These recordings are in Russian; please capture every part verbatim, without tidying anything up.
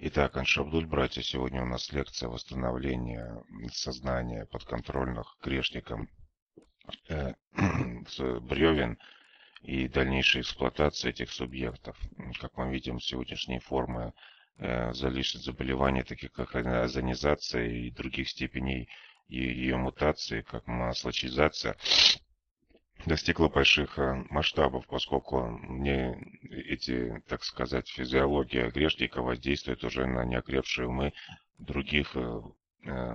Итак, Аншабдуль, братья, сегодня у нас лекция восстановления сознания подконтрольных грешникам э, с бревен и дальнейшей эксплуатации этих субъектов. Как мы видим, сегодняшние формы э, залишних заболеваний, таких как озонизация и других степеней ее мутации, как маслочизация, достигла больших э, масштабов, поскольку мне эти, так сказать, физиология грешника воздействует уже на неокрепшие умы других э, э,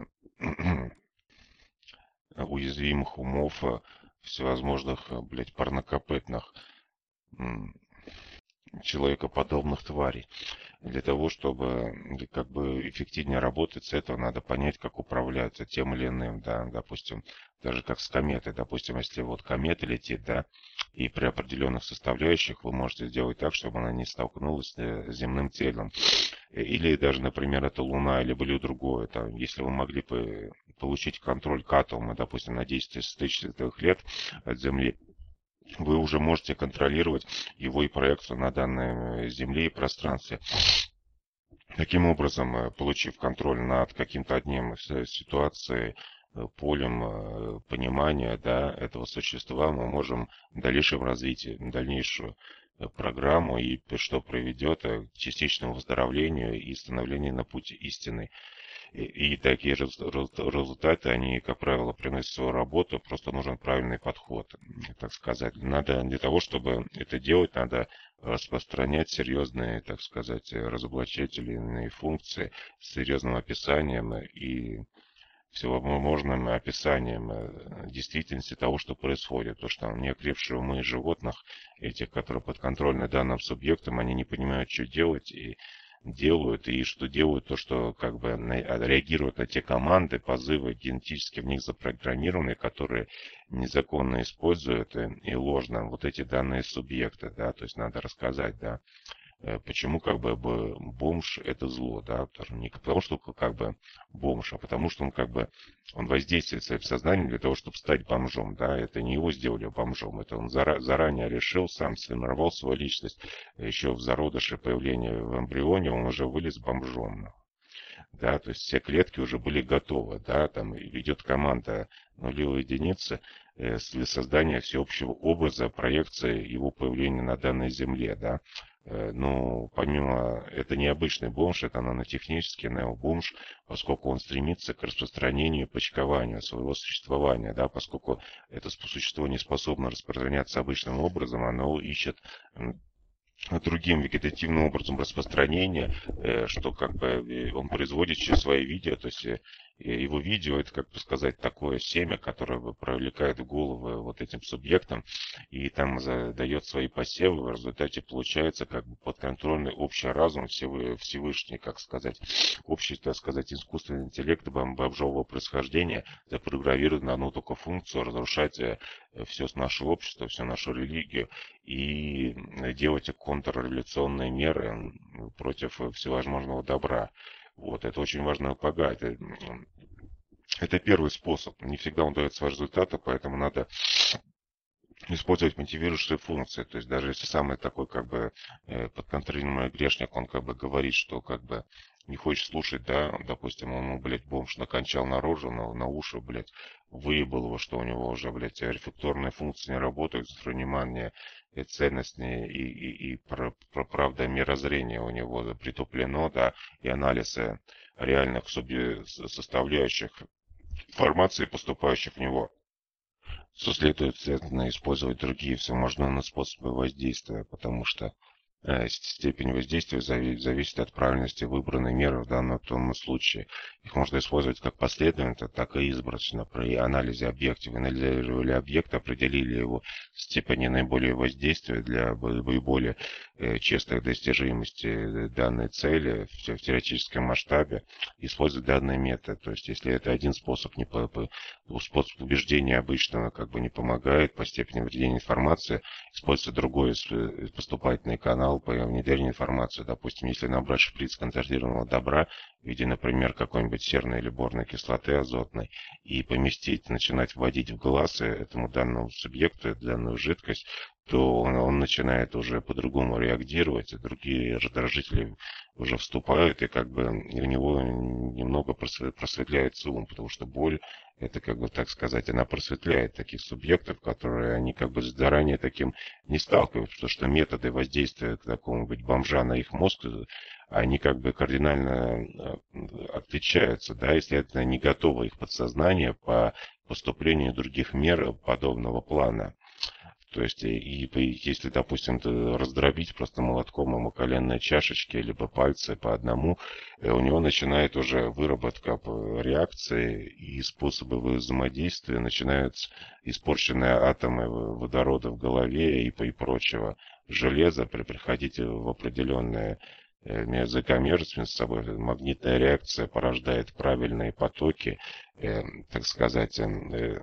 уязвимых умов, э, всевозможных, э, блядь, парнокопытных м, человекоподобных тварей. Для того, чтобы как бы эффективнее работать с этого, надо понять, как управлять тем или иным, да, допустим, даже как с кометой. Допустим, если вот комета летит, да, и при определенных составляющих вы можете сделать так, чтобы она не столкнулась с земным телом. Или даже, например, это Луна, или были другое. Там, если вы могли бы получить контроль к атому, допустим, на десять тысяч световых лет от Земли, вы уже можете контролировать его и проекцию на данной Земле и пространстве. Таким образом, получив контроль над каким-то одним ситуацией, полем понимания, да, этого существа, мы можем в дальнейшем развить дальнейшую программу, и что приведет к частичному выздоровлению и становлению на путь истины. И, и такие результаты, они, как правило, приносят свою работу, просто нужен правильный подход, так сказать. Надо для того, чтобы это делать, надо распространять серьезные, так сказать, разоблачительные функции с серьезным описанием и всевозможным описанием действительности того, что происходит. То, что неокрепшие умы животных, этих, которые подконтрольны данным субъектам, они не понимают, что делать, и делают, и что делают, то, что как бы реагируют на те команды, позывы генетически в них запрограммированные, которые незаконно используют и ложно вот эти данные субъекта, да, то есть надо рассказать, да, почему как бы бомж это зло, да, не потому что как бы бомж, а потому что он как бы он воздействует в своем сознании для того, чтобы стать бомжом, да, это не его сделали бомжом, это он заранее решил, сам сформировал свою личность, еще в зародыше появления в эмбрионе он уже вылез бомжом. Да, то есть все клетки уже были готовы, да, там идет команда нулевой единицы э, для создания всеобщего образа, проекции его появления на данной земле, да. Э, но помимо, это необычный бомж, это нанотехнический необомж, поскольку он стремится к распространению и почкованию своего существования, да, поскольку это существо не способно распространяться обычным образом, оно ищет другим вегетативным образом распространения, что как бы он производит через свои видео, то есть его видео это, как бы сказать, такое семя, которое привлекает в головы вот этим субъектам, и там дает свои посевы, в результате получается как бы подконтрольный общий разум Всевышний, как сказать, общий, так сказать, искусственный интеллект бомжового происхождения, запрограммирует на одну только функцию разрушать все наше общество, всю нашу религию и делать контрреволюционные меры против всевозможного добра. Вот, это очень важно погать. Это первый способ. Не всегда он дает свои результаты, поэтому надо использовать мотивирующие функции. То есть даже если самый такой как бы подконтролируемый грешник, он как бы говорит, что как бы не хочет слушать, да, допустим, он, блядь, бомж накончал наружу, на, на уши, блядь, выебал его, что у него уже, блядь, рефлекторные функции не работают, внимание и ценности, и, и, и про, про, правда мирозрение у него притуплено, да, и анализы реальных суби- составляющих информации, поступающих в него, что следует следовательно использовать другие всевозможные способы воздействия, потому что э, степень воздействия зави- зависит от правильности выбранной меры в данном том случае. Их можно использовать как последовательно, так и избранно. При анализе объекта вы анализировали объект, определили его степени наиболее воздействия для более э, честной достижимости данной цели в, в теоретическом масштабе, использовать данный метод. То есть, если это один способ, не по, по, способ убеждения обычного как бы не помогает по степени введения информации, используется другой поступательный канал по внедрению информации. Допустим, если набрать шприц концентрированного добра в виде, например, какой-нибудь серной или борной кислоты азотной и поместить, начинать вводить в глаз этому данному субъекту данную жидкость, то он, он начинает уже по-другому реагировать, и другие раздражители уже вступают, и как бы у него немного просветляется ум, потому что боль, это как бы, так сказать, она просветляет таких субъектов, которые они как бы заранее таким не сталкиваются, потому что методы воздействия какого-нибудь бомжа на их мозг, они как бы кардинально отличаются, да, и, следовательно, не готово их подсознание по поступлению других мер подобного плана. То есть, и, и если, допустим, раздробить просто молотком ему коленные чашечки, либо пальцы по одному, у него начинает уже выработка реакции и способы взаимодействия, начинаются испорченные атомы водорода в голове и, и прочего железа, при приходите в определенные языка между собой, магнитная реакция порождает правильные потоки, э, так сказать, э,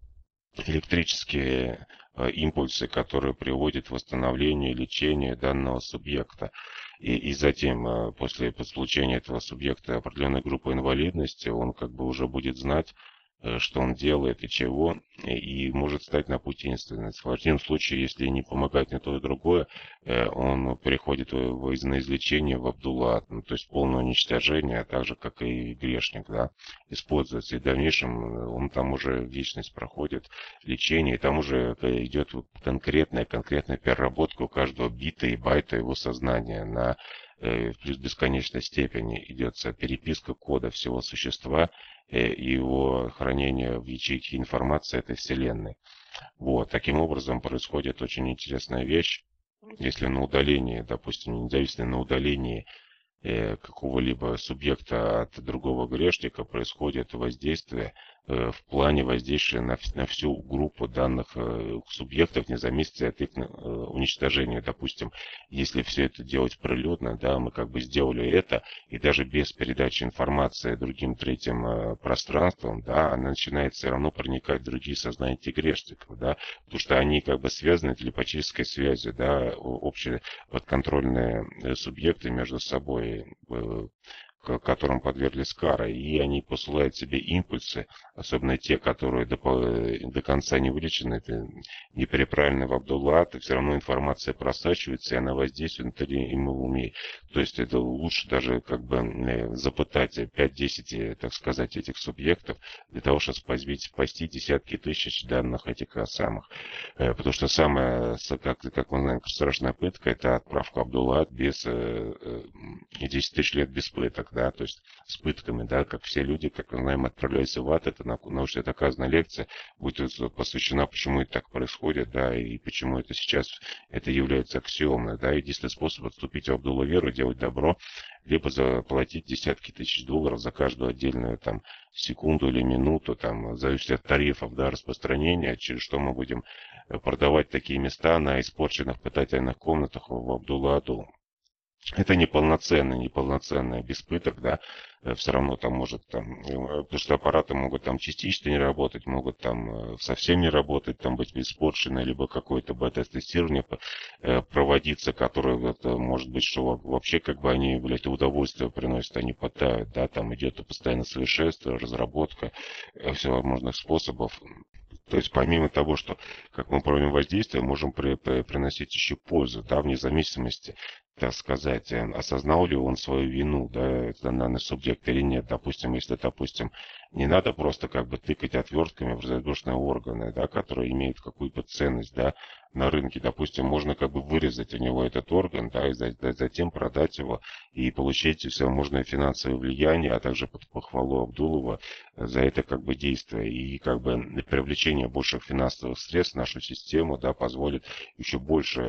электрические импульсы, которые приводят к восстановлению и лечению данного субъекта. И, и затем, после получения этого субъекта определенной группы инвалидности, он как бы уже будет знать, что он делает и чего, и может стать на пути институции. В противном случае, если не помогать ни то и другое, он переходит на излечение в Абдулла, ну, то есть полное уничтожение, а так же, как и грешник, да, используется. И в дальнейшем он там уже вечность проходит, лечение, и там уже идет конкретная, конкретная переработка у каждого бита и байта его сознания на плюс бесконечной степени идется переписка кода всего существа и его хранение в ячейке информации этой вселенной. Вот. Таким образом происходит очень интересная вещь. Если на удалении, допустим, независимо на удалении э, какого-либо субъекта от другого грешника происходит воздействие э, в плане воздействия на, на всю группу данных э, субъектов, вне зависимости от их э, уничтожения. Допустим, если все это делать прилюдно, да, мы как бы сделали это, и даже без передачи информации другим третьим э, пространством, да, она начинает все равно проникать в другие сознания этих грешников, да, потому что они как бы связаны телепатической связью, да, общие подконтрольные субъекты между собой, которым подверглись кары, и они посылают себе импульсы, особенно те, которые до, до конца не вылечены, не переправлены в Абдулла, то все равно информация просачивается, и она воздействует им в уме. То есть это лучше даже как бы запытать пять-десять, так сказать, этих субъектов, для того, чтобы спасти, спасти десятки тысяч данных этих самых. Потому что самая, как, как мы знаем, страшная пытка — это отправка Абдулла без десять тысяч лет без пыток. Да, то есть с пытками, да, как все люди, как мы знаем, отправляются в ад. Это научно доказанная лекция, будет посвящена, почему это так происходит, да, и почему это сейчас это является аксиомой, да. Единственный способ отступить в Абдулла веру, делать добро, либо заплатить десятки тысяч долларов за каждую отдельную там секунду или минуту, там, в зависимости от тарифов, да, распространения, через что мы будем продавать такие места на испорченных пытательных комнатах в Абдулла-Аду. Это неполноценный, неполноценный без пыток, да, все равно там может там, потому что аппараты могут там частично не работать, могут там совсем не работать, там быть испорчены, либо какое-то бета-тестирование проводиться, которое вот, может быть, что вообще как бы они, блядь, удовольствие приносят, они пытают, да, там идет постоянно совершенствование, разработка всевозможных способов. То есть помимо того, что как мы проводим воздействие, можем при, при, приносить еще пользу, да, вне зависимости, так сказать, осознал ли он свою вину, да, данный субъект или нет. Допустим, если, допустим, не надо просто как бы тыкать отвертками в воздушные органы, да, которые имеют какую-то ценность, да, на рынке. Допустим, можно как бы вырезать у него этот орган, да, и затем продать его и получить всевозможное финансовое влияние, а также под похвалу Абдулова за это как бы действие. И как бы привлечение больших финансовых средств в нашу систему, да, позволит еще больше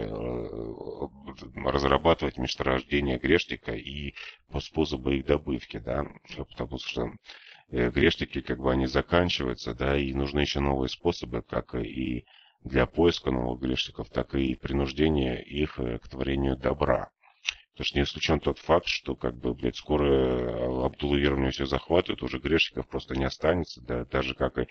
разрабатывать месторождения грешника и способы их добывки, да, потому что грешники, как бы, они заканчиваются, да, и нужны еще новые способы, как и для поиска новых грешников, так и принуждения их к творению добра. Потому что не исключен тот факт, что, как бы, блядь, скоро Абдулла вернее все захватывают, уже грешников просто не останется, да, даже как и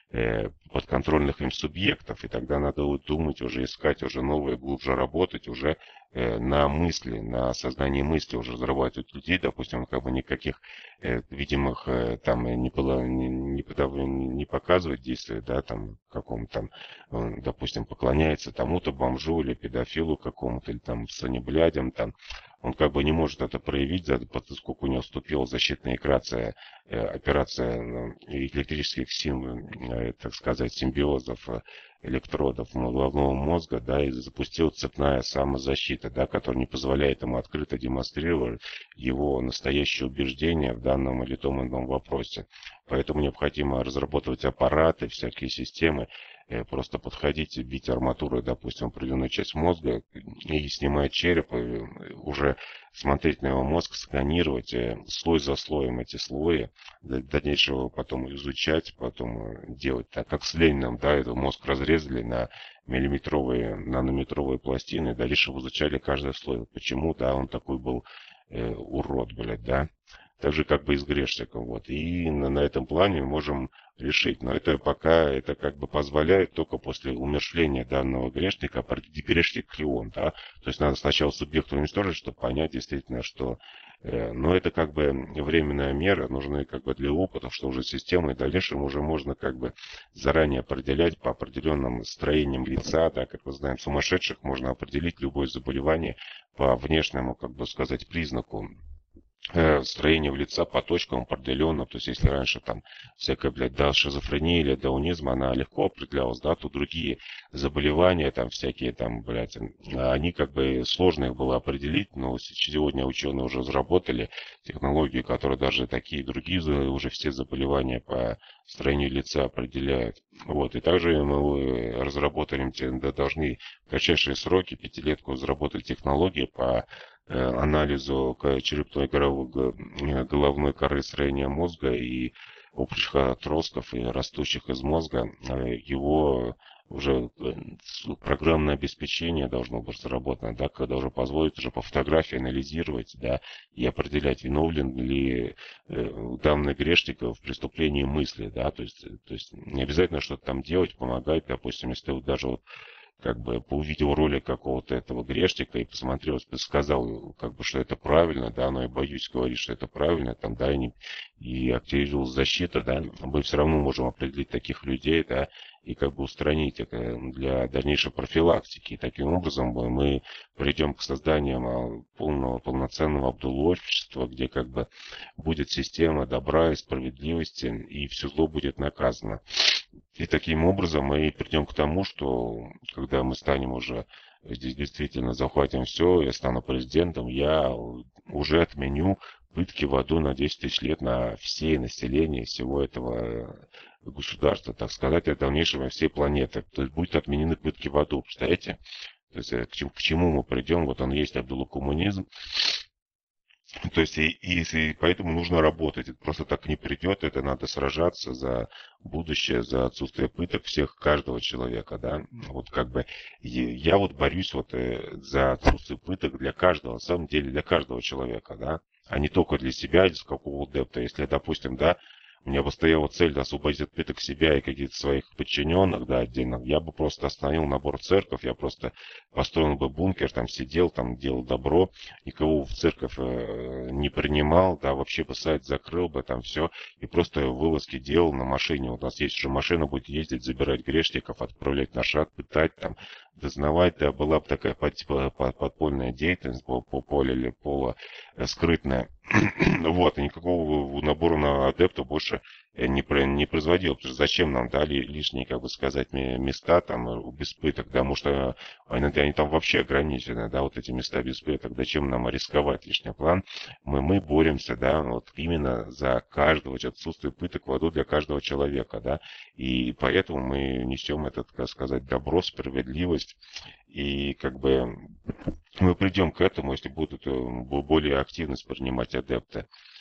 э, подконтрольных им субъектов. И тогда надо вот думать, уже искать, уже новое, глубже работать, уже э, на мысли, на сознании мысли уже разрабатывать людей, допустим, как бы никаких э, видимых э, там не было, не, не, подав- не показывать действия, да, там какому-то там, он, допустим, поклоняется тому-то бомжу или педофилу какому-то, или там санеблядям, там, он как бы не может это проявить, да, поскольку у него вступила защитная операция, э, операция ну, электрических сим, э, так сказать, симбиозов э, электродов головного мозга, да, и запустил цепная самозащита, да, которая не позволяет ему открыто демонстрировать его настоящее убеждение в данном или том ином вопросе. Поэтому необходимо разработать аппараты, всякие системы, э, просто подходить и бить арматурой, допустим, определенную часть мозга и снимать череп, и уже смотреть на его мозг, сканировать э, слой за слоем эти слои, для дальнейшего потом изучать, потом э, делать так, как с Лениным, да, этот мозг разрезали на миллиметровые, нанометровые пластины, дальше изучали каждый слой. Почему, да, он такой был э, урод, блядь, да. Так же, как бы и с грешником, вот. И на, на этом плане можем решить. Но это пока, это как бы позволяет только после умершления данного грешника определить, грешник ли он, да. То есть надо сначала субъекта уничтожить, чтобы понять действительно, что... Э, но это как бы временная мера, нужны как бы для опыта, что уже система, и в дальнейшем уже можно как бы заранее определять по определенным строениям лица, да, как мы знаем, сумасшедших можно определить любое заболевание по внешнему, как бы сказать, признаку строение в лица по точкам определенно. То есть, если раньше там всякая, блядь, да, шизофрения или даунизм, она легко определялась, да, то другие заболевания, там всякие, там, блядь, они как бы сложно их было определить, но сегодня ученые уже разработали технологии, которые даже такие другие уже все заболевания по строению лица определяют. Вот, и также мы разработали, да, должны в кратчайшие сроки, пятилетку разработать технологии по анализу черепной головной коры строения мозга и общих отростков и растущих из мозга. Его уже программное обеспечение должно быть разработано, да, когда уже позволит уже по фотографии анализировать, да, и определять, виновен ли э, данный грешник в преступлении мысли, да, то есть, то есть не обязательно что-то там делать, помогать, допустим, если вы даже вот как бы увидел ролик какого-то этого грешника и посмотрел, сказал, как бы, что это правильно, да, но я боюсь говорить, что это правильно, там, да, и, не, и активизировалась защита, да, мы все равно можем определить таких людей, да, и как бы устранить это для дальнейшей профилактики. И таким образом мы придем к созданию полного, полноценного Абдул-общества, где как бы будет система добра и справедливости, и все зло будет наказано. И таким образом мы придем к тому, что когда мы станем уже здесь действительно захватим все, я стану президентом, я уже отменю пытки в аду на десять тысяч лет на все население всего этого государства, так сказать, и дальнейшего всей планеты. То есть будут отменены пытки в аду, представляете? То есть к чему, к чему мы придем, вот он есть абдуллакоммунизм. То есть и, и, и поэтому нужно работать. Это просто так не придет. Это надо сражаться за будущее, за отсутствие пыток всех, каждого человека, да. Вот как бы я вот борюсь вот за отсутствие пыток для каждого, на самом деле для каждого человека, да, а не только для себя, из какого-то депта. Если, допустим, да, у меня бы стояла цель освободить от пыток себя и каких-то своих подчиненных, да, отдельно, я бы просто остановил набор в церковь, я просто построил бы бункер, там сидел, там делал добро, никого в церковь э, не принимал, да, вообще бы сайт закрыл бы, там все, и просто вылазки делал на машине. У нас есть уже машина, будет ездить, забирать грешников, отправлять на шаг, пытать, там, дознавать, да, была бы такая типа подпольная деятельность, по, по поле или поло скрытная. Вот, и никакого набора на адептов больше не, не производил. Потому что зачем нам дали лишние, как бы сказать, места там без пыток, да, потому что они, они там вообще ограничены, да, вот эти места без пыток. Зачем нам рисковать лишний план? Мы, мы боремся, да, вот именно за каждого, отсутствие пыток в аду для каждого человека, да, и поэтому мы несем этот, как сказать, добро, справедливость, и как бы мы придем к этому, если будут более активно принимать адепты.